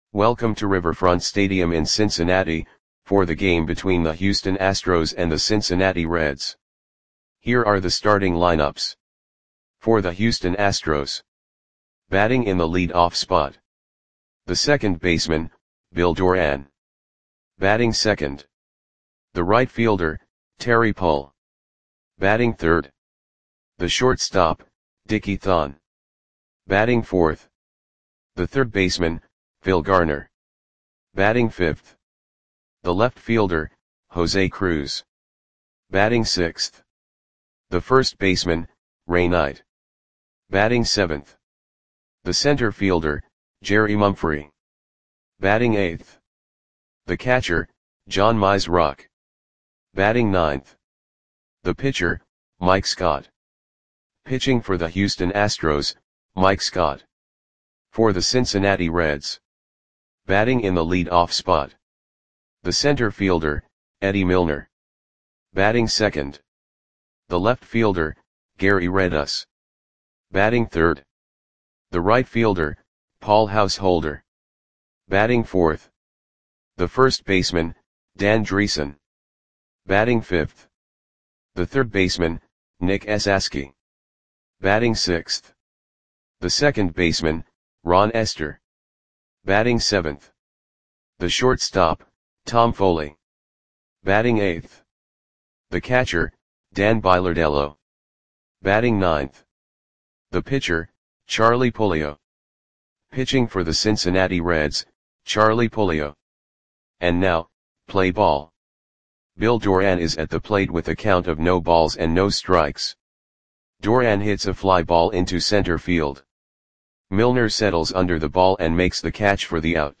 Welcome to Riverfront Stadium in Cincinnati, for the game between the Houston Astros and the Cincinnati Reds. Here are the starting lineups. For the Houston Astros. Batting in the lead-off spot. The second baseman, Bill Doran. Batting second. The right fielder, Terry Pull. Batting third. The shortstop, Dickie Thon. Batting fourth. The third baseman, Phil Garner. Batting fifth. The left fielder, Jose Cruz. Batting sixth. The first baseman, Ray Knight. Batting seventh. The center fielder, Jerry Mumphrey. Batting eighth. The catcher, John Mizrock. Batting ninth. The pitcher, Mike Scott. Pitching for the Houston Astros, Mike Scott. For the Cincinnati Reds. Batting in the lead-off spot. The center fielder, Eddie Milner. Batting second. The left fielder, Gary Redus. Batting third. The right fielder, Paul Householder. Batting fourth. The first baseman, Dan Dreesen. Batting fifth. The third baseman, Nick Esasky. Batting sixth. The second baseman, Ron Esther. Batting seventh. The shortstop, Tom Foley. Batting eighth. The catcher, Dan Bilardello. Batting ninth. The pitcher, Charlie Puleo. Pitching for the Cincinnati Reds, Charlie Puleo. And now, play ball. Bill Doran is at the plate with a count of no balls and no strikes. Doran hits a fly ball into center field. Milner settles under the ball and makes the catch for the out.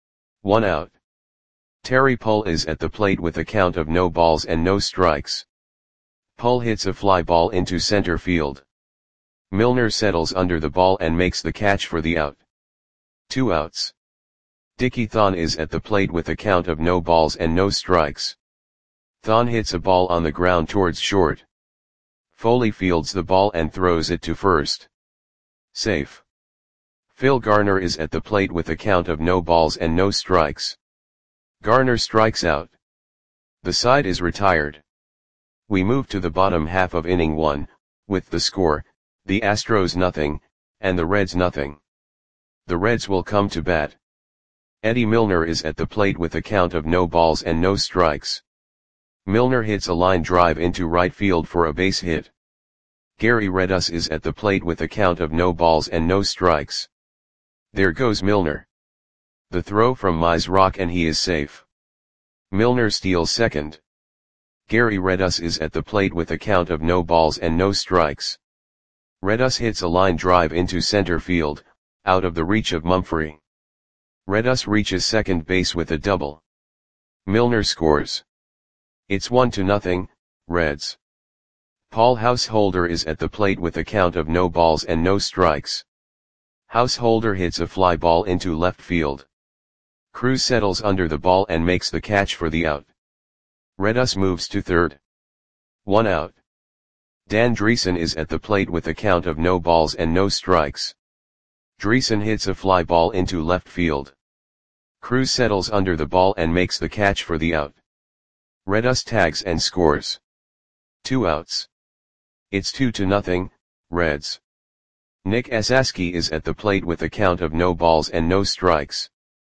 1 out. Terry Pull is at the plate with a count of no balls and no strikes. Pull hits a fly ball into center field. Milner settles under the ball and makes the catch for the out. 2 outs. Dickie Thon is at the plate with a count of no balls and no strikes. Thon hits a ball on the ground towards short. Foley fields the ball and throws it to first. Safe. Phil Garner is at the plate with a count of no balls and no strikes. Garner strikes out. The side is retired. We move to the bottom half of inning 1, with the score, the Astros nothing, and the Reds nothing. The Reds will come to bat. Eddie Milner is at the plate with a count of no balls and no strikes. Milner hits a line drive into right field for a base hit. Gary Redus is at the plate with a count of no balls and no strikes. There goes Milner. The throw from Mizrock and he is safe. Milner steals second. Gary Redus is at the plate with a count of no balls and no strikes. Redus hits a line drive into center field, out of the reach of Mumphrey. Redus reaches second base with a double. Milner scores. It's 1-0, Reds. Paul Householder is at the plate with a count of no balls and no strikes. Householder hits a fly ball into left field. Cruz settles under the ball and makes the catch for the out. Redus moves to third. 1 out. Dan Dreesen is at the plate with a count of no balls and no strikes. Dreesen hits a fly ball into left field. Cruz settles under the ball and makes the catch for the out. Redus tags and scores. 2 outs. It's 2-0, Reds. Nick Esasky is at the plate with a count of no balls and no strikes.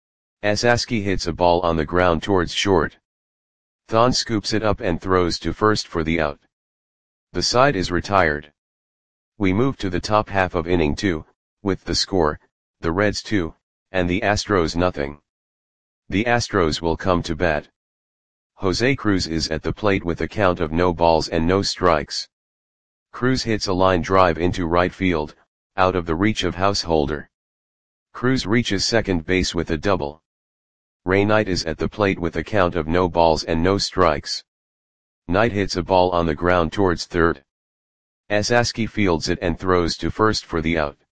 Esasky hits a ball on the ground towards short. Thon scoops it up and throws to first for the out. The side is retired. We move to the top half of inning 2, with the score, the Reds 2, and the Astros nothing. The Astros will come to bat. Jose Cruz is at the plate with a count of no balls and no strikes. Cruz hits a line drive into right field, out of the reach of Householder. Cruz reaches second base with a double. Ray Knight is at the plate with a count of no balls and no strikes. Knight hits a ball on the ground towards third. Esasky fields it and throws to first for the out.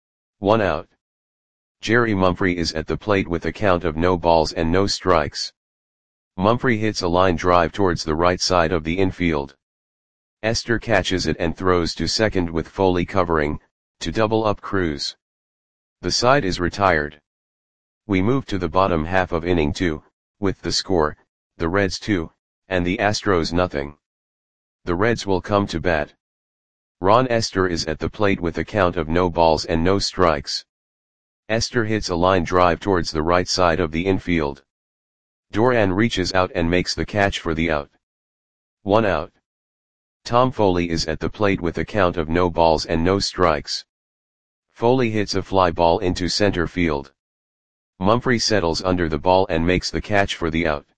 1 out. Jerry Mumphrey is at the plate with a count of no balls and no strikes. Mumphrey hits a line drive towards the right side of the infield. Esther catches it and throws to second with Foley covering, to double up Cruz. The side is retired. We move to the bottom half of inning 2, with the score, the Reds 2, and the Astros nothing. The Reds will come to bat. Ron Esther is at the plate with a count of no balls and no strikes. Esther hits a line drive towards the right side of the infield. Duran reaches out and makes the catch for the out. 1 out. Tom Foley is at the plate with a count of no balls and no strikes. Foley hits a fly ball into center field. Mumphrey settles under the ball and makes the catch for the out.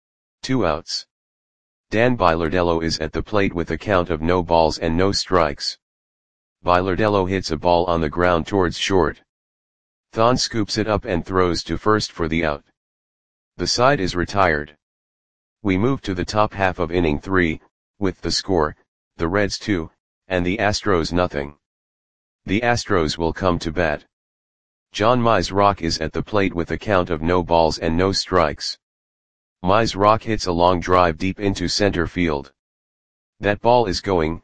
2 outs. Dan Bilardello is at the plate with a count of no balls and no strikes. Bilardello hits a ball on the ground towards short. Thon scoops it up and throws to first for the out. The side is retired. We move to the top half of inning 3, with the score, the Reds 2, and the Astros nothing. The Astros will come to bat. John Mizrock is at the plate with a count of no balls and no strikes. Mizrock hits a long drive deep into center field. That ball is going,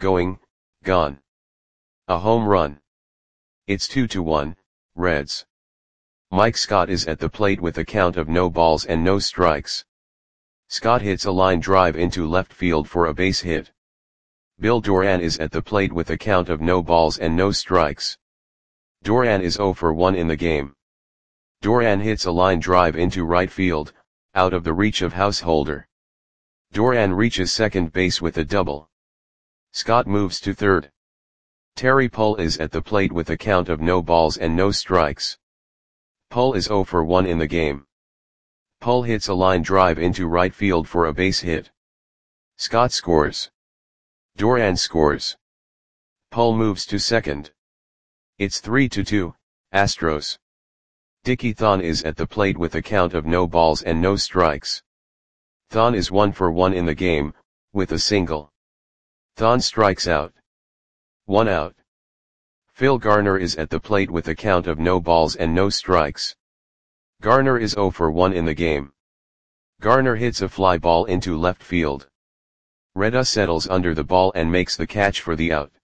gone. A home run. It's 2-1, Reds. Mike Scott is at the plate with a count of no balls and no strikes. Scott hits a line drive into left field for a base hit. Bill Duran is at the plate with a count of no balls and no strikes. Duran is 0 for 1 in the game. Duran hits a line drive into right field, out of the reach of Householder. Duran reaches second base with a double. Scott moves to third. Terry Pull is at the plate with a count of no balls and no strikes. Pull is 0 for 1 in the game. Pull hits a line drive into right field for a base hit. Scott scores. Duran scores. Pull moves to second. It's 3-2, Astros. Dickie Thon is at the plate with a count of no balls and no strikes. Thon is 1 for 1 in the game, with a single. Thon strikes out. 1 out. Phil Garner is at the plate with a count of no balls and no strikes. Garner is 0 for 1 in the game. Garner hits a fly ball into left field. Reda settles under the ball and makes the catch for the out.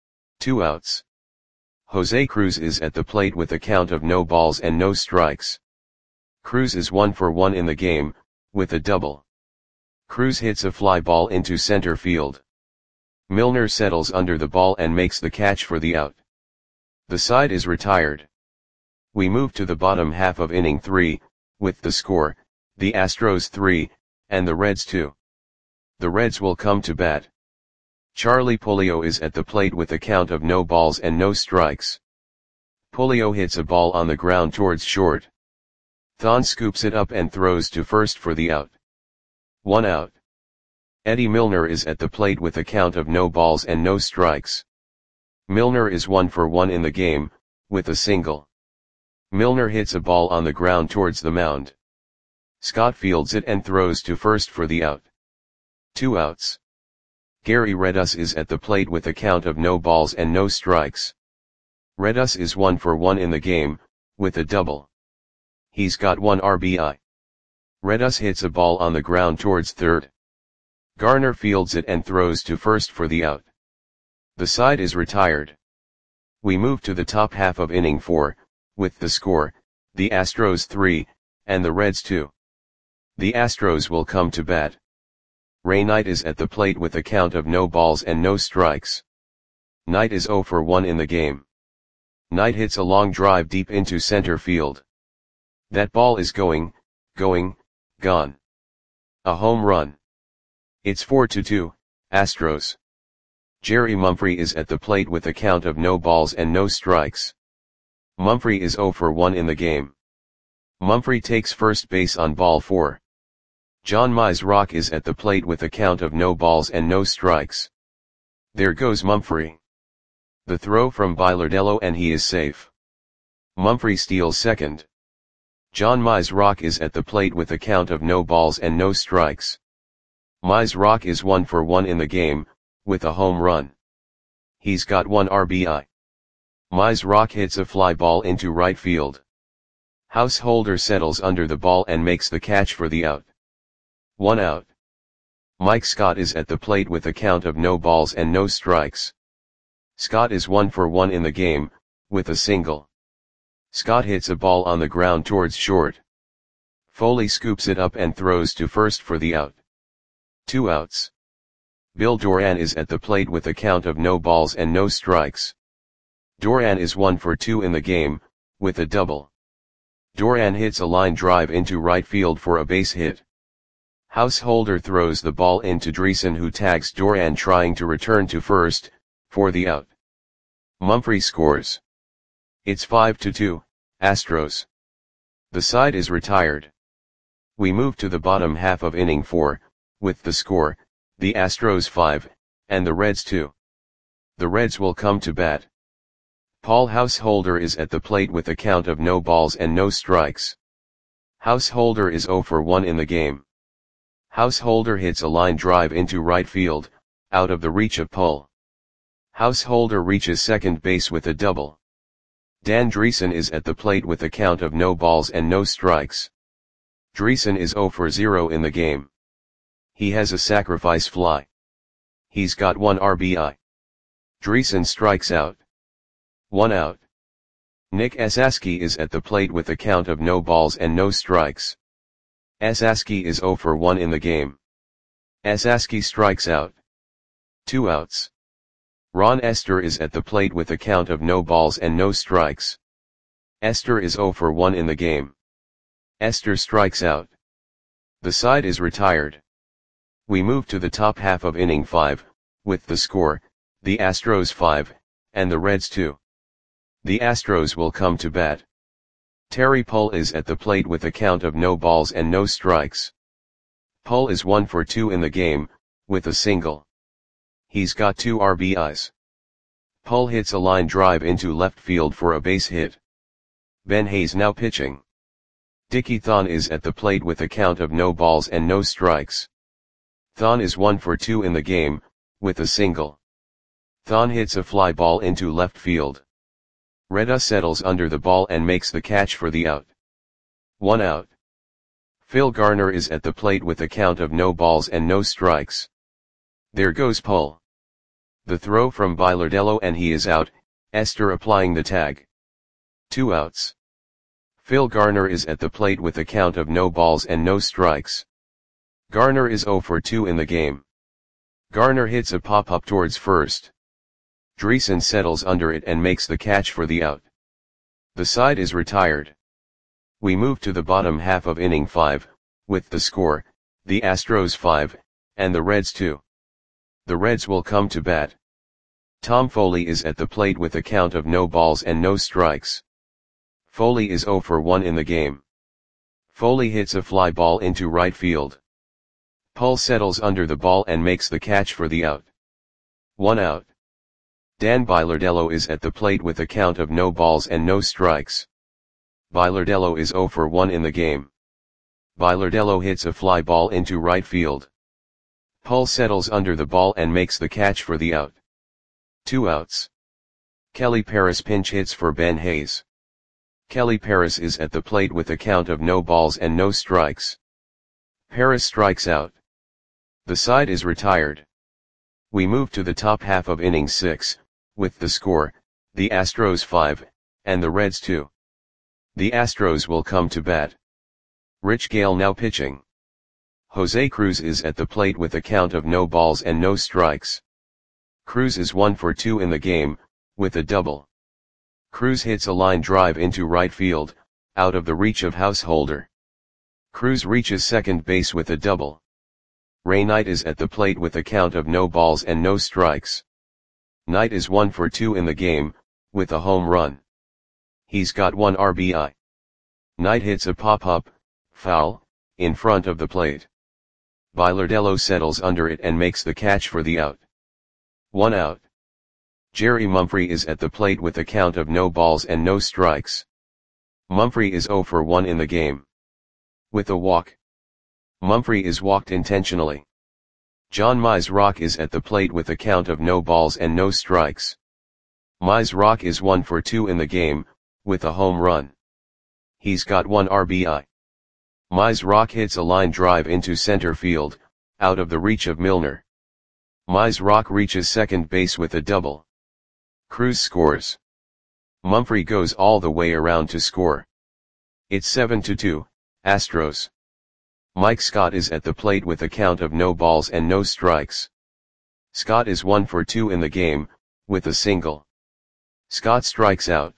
2 outs. Jose Cruz is at the plate with a count of no balls and no strikes. Cruz is 1 for 1 in the game, with a double. Cruz hits a fly ball into center field. Milner settles under the ball and makes the catch for the out. The side is retired. We move to the bottom half of inning 3, with the score, the Astros 3, and the Reds 2. The Reds will come to bat. Charlie Pulido is at the plate with a count of no balls and no strikes. Pulido hits a ball on the ground towards short. Thon scoops it up and throws to first for the out. 1 out. Eddie Milner is at the plate with a count of no balls and no strikes. Milner is 1 for 1 in the game, with a single. Milner hits a ball on the ground towards the mound. Scott fields it and throws to first for the out. 2 outs. Gary Redus is at the plate with a count of no balls and no strikes. Redus is 1 for 1 in the game, with a double. He's got 1 RBI. Redus hits a ball on the ground towards third. Garner fields it and throws to first for the out. The side is retired. We move to the top half of inning 4, with the score, the Astros 3, and the Reds 2. The Astros will come to bat. Ray Knight is at the plate with a count of no balls and no strikes. Knight is 0 for 1 in the game. Knight hits a long drive deep into center field. That ball is going, gone. A home run. It's 4-2, Astros. Jerry Mumphrey is at the plate with a count of no balls and no strikes. Mumphrey is 0 for 1 in the game. Mumphrey takes first base on ball 4. John Mizrock is at the plate with a count of no balls and no strikes. There goes Mumphrey. The throw from Bilardello and he is safe. Mumphrey steals second. John Mizrock is at the plate with a count of no balls and no strikes. Mizrock is 1 for 1 in the game, with a home run. He's got 1 RBI. Mizrock hits a fly ball into right field. Householder settles under the ball and makes the catch for the out. 1 out. Mike Scott is at the plate with a count of no balls and no strikes. Scott is 1 for 1 in the game, with a single. Scott hits a ball on the ground towards short. Foley scoops it up and throws to first for the out. 2 outs. Bill Doran is at the plate with a count of no balls and no strikes. Doran is 1 for 2 in the game, with a double. Doran hits a line drive into right field for a base hit. Householder throws the ball into Dreesen, who tags Doran trying to return to first, for the out. Mumphrey scores. It's 5-2, Astros. The side is retired. We move to the bottom half of inning 4, with the score, the Astros 5, and the Reds 2. The Reds will come to bat. Paul Householder is at the plate with a count of no balls and no strikes. Householder is 0 for 1 in the game. Householder hits a line drive into right field, out of the reach of Paul. Householder reaches second base with a double. Dan Dreesen is at the plate with a count of no balls and no strikes. Dreesen is 0 for 0 in the game. He has a sacrifice fly. He's got 1 RBI. Dreesen strikes out. 1 out. Nick Esaski is at the plate with a count of no balls and no strikes. Esaski is 0 for 1 in the game. Esaski strikes out. 2 outs. Ron Esther is at the plate with a count of no balls and no strikes. Esther is 0 for 1 in the game. Esther strikes out. The side is retired. We move to the top half of inning 5, with the score, the Astros 5, and the Reds 2. The Astros will come to bat. Terry Pull is at the plate with a count of no balls and no strikes. Pull is 1 for 2 in the game, with a single. He's got 2 RBIs. Pull hits a line drive into left field for a base hit. Ben Hayes now pitching. Dickie Thon is at the plate with a count of no balls and no strikes. Thon is 1 for 2 in the game, with a single. Thon hits a fly ball into left field. Reda settles under the ball and makes the catch for the out. 1 out. Phil Garner is at the plate with a count of no balls and no strikes. There goes Pull. The throw from Bilardello and he is out, Esther applying the tag. 2 outs. Phil Garner is at the plate with a count of no balls and no strikes. Garner is 0 for 2 in the game. Garner hits a pop-up towards first. Dreesen settles under it and makes the catch for the out. The side is retired. We move to the bottom half of inning 5, with the score, the Astros 5, and the Reds 2. The Reds will come to bat. Tom Foley is at the plate with a count of no balls and no strikes. Foley is 0 for 1 in the game. Foley hits a fly ball into right field. Pull settles under the ball and makes the catch for the out. 1 out. Dan Bilardello is at the plate with a count of no balls and no strikes. Bilardello is 0 for 1 in the game. Bilardello hits a fly ball into right field. Pull settles under the ball and makes the catch for the out. 2 outs. Kelly Paris pinch hits for Ben Hayes. Kelly Paris is at the plate with a count of no balls and no strikes. Paris strikes out. The side is retired. We move to the top half of inning 6, with the score, the Astros 5, and the Reds 2. The Astros will come to bat. Rich Gale now pitching. Jose Cruz is at the plate with a count of no balls and no strikes. Cruz is 1 for 2 in the game, with a double. Cruz hits a line drive into right field, out of the reach of Householder. Cruz reaches second base with a double. Ray Knight is at the plate with a count of no balls and no strikes. Knight is 1 for 2 in the game, with a home run. He's got 1 RBI. Knight hits a pop-up, foul, in front of the plate. Bilardello settles under it and makes the catch for the out. 1 out. Jerry Mumphrey is at the plate with a count of no balls and no strikes. Mumphrey is 0 for 1 in the game. With a walk. Mumphrey is walked intentionally. John Mizrock is at the plate with a count of no balls and no strikes. Mizrock is 1 for 2 in the game, with a home run. He's got 1 RBI. Mizrock hits a line drive into center field, out of the reach of Milner. Mizrock reaches second base with a double. Cruz scores. Mumphrey goes all the way around to score. It's 7-2, Astros. Mike Scott is at the plate with a count of no balls and no strikes. Scott is 1 for 2 in the game, with a single. Scott strikes out.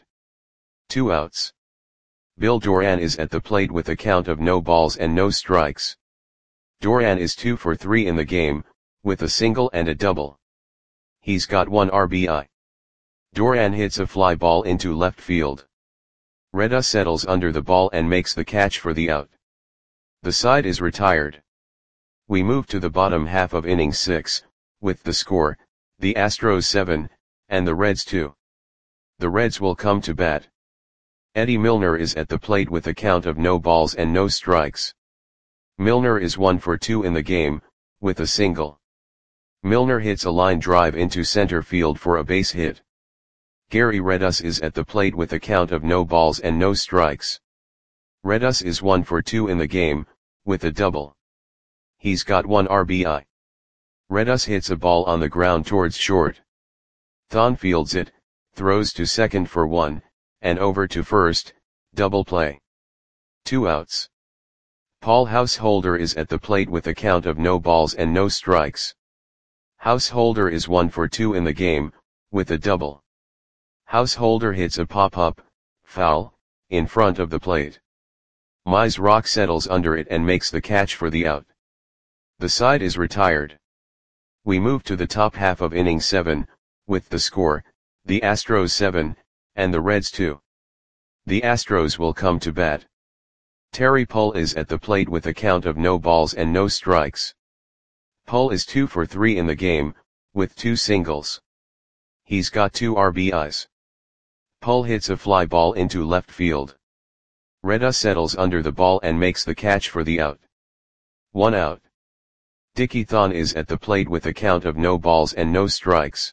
2 outs. Bill Doran is at the plate with a count of no balls and no strikes. Doran is 2 for 3 in the game, with a single and a double. He's got 1 RBI. Doran hits a fly ball into left field. Reda settles under the ball and makes the catch for the out. The side is retired. We move to the bottom half of inning 6, with the score, the Astros 7, and the Reds 2. The Reds will come to bat. Eddie Milner is at the plate with a count of no balls and no strikes. Milner is 1 for 2 in the game, with a single. Milner hits a line drive into center field for a base hit. Gary Redus is at the plate with a count of no balls and no strikes. Redus is 1 for 2 in the game, with a double. He's got 1 RBI. Redus hits a ball on the ground towards short. Thon fields it, throws to second for 1, and over to first, double play. 2 outs. Paul Householder is at the plate with a count of no balls and no strikes. Householder is 1 for 2 in the game, with a double. Householder hits a pop-up, foul, in front of the plate. Mize Rock settles under it and makes the catch for the out. The side is retired. We move to the top half of inning 7, with the score, the Astros 7, and the Reds 2. The Astros will come to bat. Terry Pull is at the plate with a count of no balls and no strikes. Pull is 2 for 3 in the game, with 2 singles. He's got 2 RBIs. Pull hits a fly ball into left field. Reda settles under the ball and makes the catch for the out. 1 out. Dickie Thon is at the plate with a count of no balls and no strikes.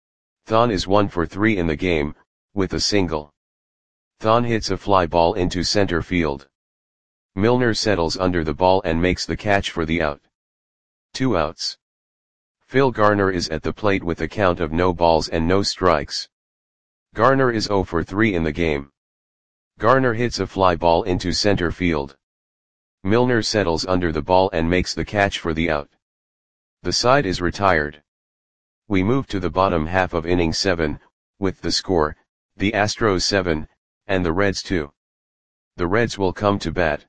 Thon is 1 for 3 in the game, with a single. Thon hits a fly ball into center field. Milner settles under the ball and makes the catch for the out. 2 outs. Phil Garner is at the plate with a count of no balls and no strikes. Garner is 0 for 3 in the game. Garner hits a fly ball into center field. Milner settles under the ball and makes the catch for the out. The side is retired. We move to the bottom half of inning 7, with the score, the Astros 7, and the Reds 2. The Reds will come to bat.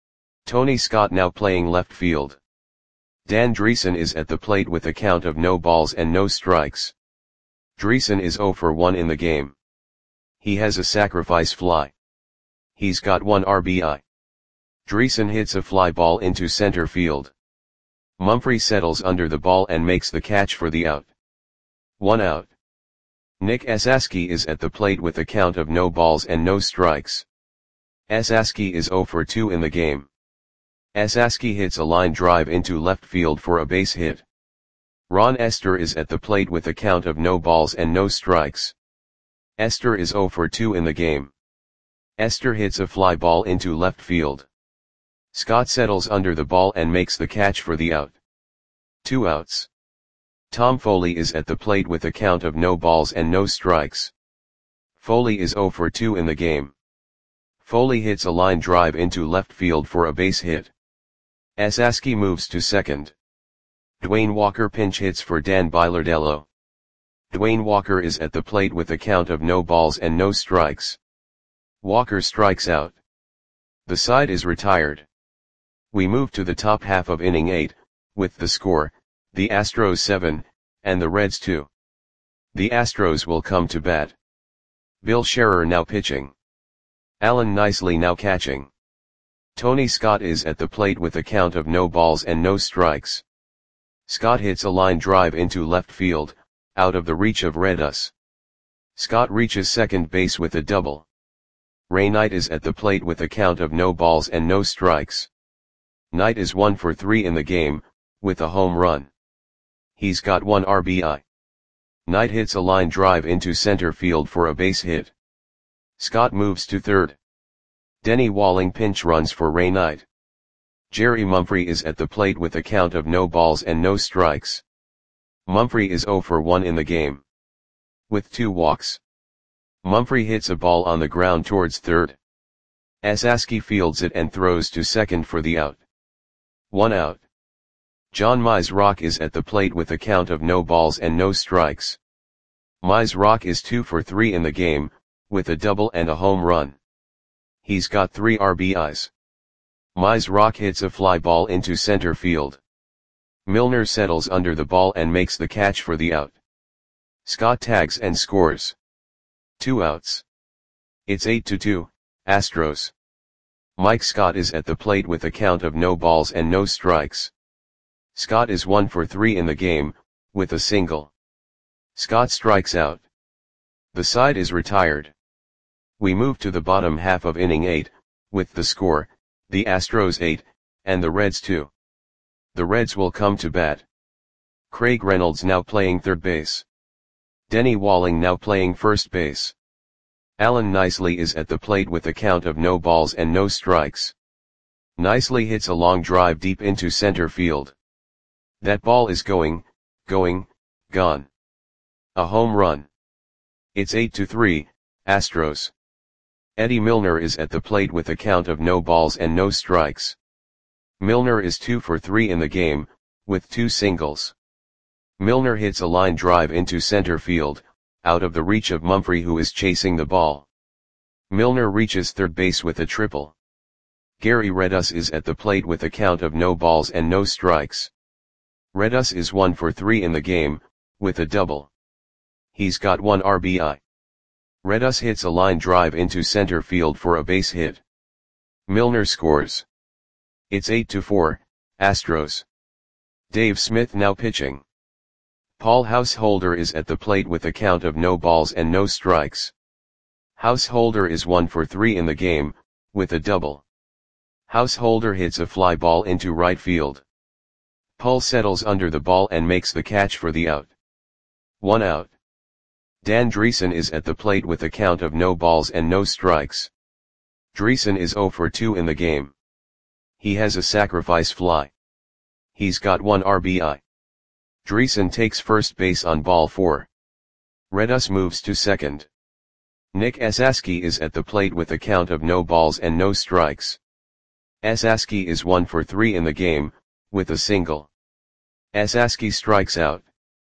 Tony Scott now playing left field. Dan Dreesen is at the plate with a count of no balls and no strikes. Dreesen is 0 for 1 in the game. He has a sacrifice fly. He's got 1 RBI. Dreesen hits a fly ball into center field. Mumphrey settles under the ball and makes the catch for the out. 1 out. Nick Esaski is at the plate with a count of no balls and no strikes. Esaski is 0 for 2 in the game. Esaski hits a line drive into left field for a base hit. Ron Esther is at the plate with a count of no balls and no strikes. Esther is 0 for 2 in the game. Esther hits a fly ball into left field. Scott settles under the ball and makes the catch for the out. 2 outs. Tom Foley is at the plate with a count of no balls and no strikes. Foley is 0 for 2 in the game. Foley hits a line drive into left field for a base hit. Esaski moves to second. Dwayne Walker pinch hits for Dan Bilardello. Dwayne Walker is at the plate with a count of no balls and no strikes. Walker strikes out. The side is retired. We move to the top half of inning 8, with the score, the Astros 7, and the Reds 2. The Astros will come to bat. Bill Scherer now pitching. Alan Nicely now catching. Tony Scott is at the plate with a count of no balls and no strikes. Scott hits a line drive into left field, out of the reach of Redus. Scott reaches second base with a double. Ray Knight is at the plate with a count of no balls and no strikes. Knight is 1 for 3 in the game, with a home run. He's got 1 RBI. Knight hits a line drive into center field for a base hit. Scott moves to third. Denny Walling pinch runs for Ray Knight. Jerry Mumphrey is at the plate with a count of no balls and no strikes. Mumphrey is 0 for 1 in the game, with 2 walks. Mumphrey hits a ball on the ground towards third. Esaski fields it and throws to second for the out. 1 out. John Mize is at the plate with a count of no balls and no strikes. Mize is 2 for 3 in the game, with a double and a home run. He's got 3 RBIs. Mize hits a fly ball into center field. Milner settles under the ball and makes the catch for the out. Scott tags and scores. 2 outs. It's 8-2, Astros. Mike Scott is at the plate with a count of no balls and no strikes. Scott is 1 for 3 in the game, with a single. Scott strikes out. The side is retired. We move to the bottom half of inning 8, with the score, the Astros 8, and the Reds 2. The Reds will come to bat. Craig Reynolds now playing third base. Denny Walling now playing first base. Alan Nicely is at the plate with a count of no balls and no strikes. Nicely hits a long drive deep into center field. That ball is gone. A home run. It's 8-3, Astros. Eddie Milner is at the plate with a count of no balls and no strikes. Milner is 2 for 3 in the game, with 2 singles. Milner hits a line drive into center field, out of the reach of Mumphrey who is chasing the ball. Milner reaches third base with a triple. Gary Redus is at the plate with a count of no balls and no strikes. Redus is 1 for 3 in the game, with a double. He's got 1 RBI. Redus hits a line drive into center field for a base hit. Milner scores. It's 8-4, Astros. Dave Smith now pitching. Paul Householder is at the plate with a count of no balls and no strikes. Householder is 1 for 3 in the game, with a double. Householder hits a fly ball into right field. Paul settles under the ball and makes the catch for the out. 1 out. Dan Dreesen is at the plate with a count of no balls and no strikes. Dreesen is 0 for 2 in the game. He has a sacrifice fly. He's got 1 RBI. Dreesen takes first base on ball 4. Redus moves to second. Nick Esaski is at the plate with a count of no balls and no strikes. Esaski is 1 for 3 in the game, with a single. Esaski strikes out.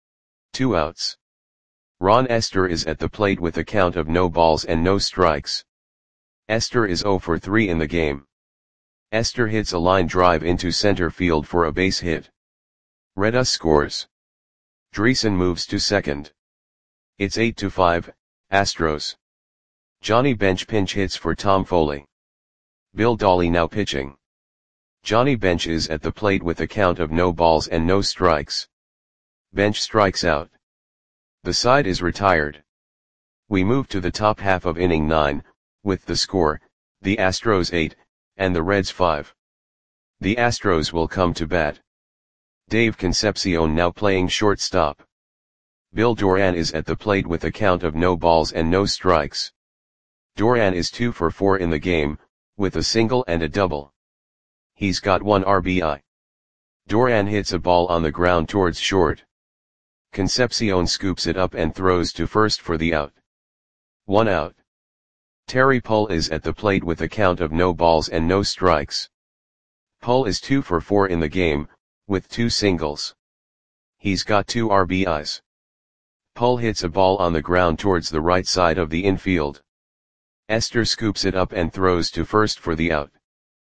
2 outs. Ron Esther is at the plate with a count of no balls and no strikes. Esther is 0 for 3 in the game. Esther hits a line drive into center field for a base hit. Redus scores. Dreesen moves to second. It's 8-5, Astros. Johnny Bench pinch hits for Tom Foley. Bill Dawley now pitching. Johnny Bench is at the plate with a count of no balls and no strikes. Bench strikes out. The side is retired. We move to the top half of inning 9, with the score, the Astros 8, and the Reds 5. The Astros will come to bat. Dave Concepcion now playing shortstop. Bill Doran is at the plate with a count of no balls and no strikes. Doran is 2 for 4 in the game, with a single and a double. He's got 1 RBI. Doran hits a ball on the ground towards short. Concepcion scoops it up and throws to first for the out. 1 out. Terry Pull is at the plate with a count of no balls and no strikes. Pull is 2 for 4 in the game, with 2 singles. He's got 2 RBIs. Pull hits a ball on the ground towards the right side of the infield. Esther scoops it up and throws to first for the out.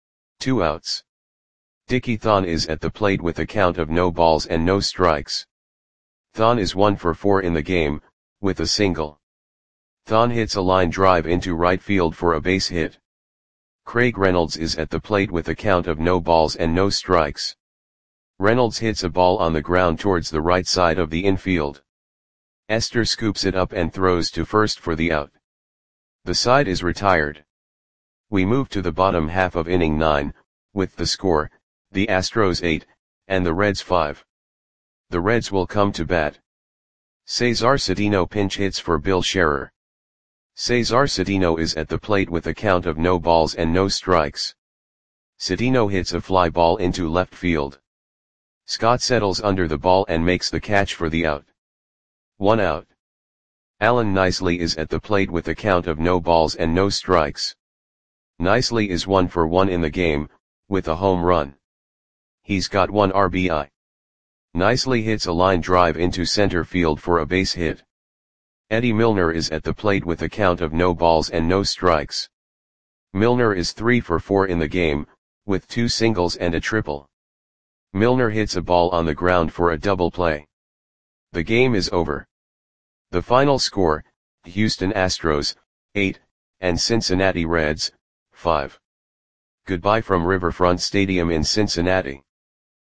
2 outs. Dickie Thon is at the plate with a count of no balls and no strikes. Thon is 1 for 4 in the game, with a single. Thon hits a line drive into right field for a base hit. Craig Reynolds is at the plate with a count of no balls and no strikes. Reynolds hits a ball on the ground towards the right side of the infield. Esther scoops it up and throws to first for the out. The side is retired. We move to the bottom half of inning 9, with the score, the Astros 8, and the Reds 5. The Reds will come to bat. Cesar Cedeno pinch hits for Bill Scherer. Cesar Cedeno is at the plate with a count of no balls and no strikes. Cedeno hits a fly ball into left field. Scott settles under the ball and makes the catch for the out. 1 out. Alan Nicely is at the plate with a count of no balls and no strikes. Nicely is 1 for 1 in the game, with a home run. He's got 1 RBI. Nicely hits a line drive into center field for a base hit. Eddie Milner is at the plate with a count of no balls and no strikes. Milner is 3 for 4 in the game, with 2 singles and a triple. Milner hits a ball on the ground for a double play. The game is over. The final score, Houston Astros, 8, and Cincinnati Reds, 5. Goodbye from Riverfront Stadium in Cincinnati.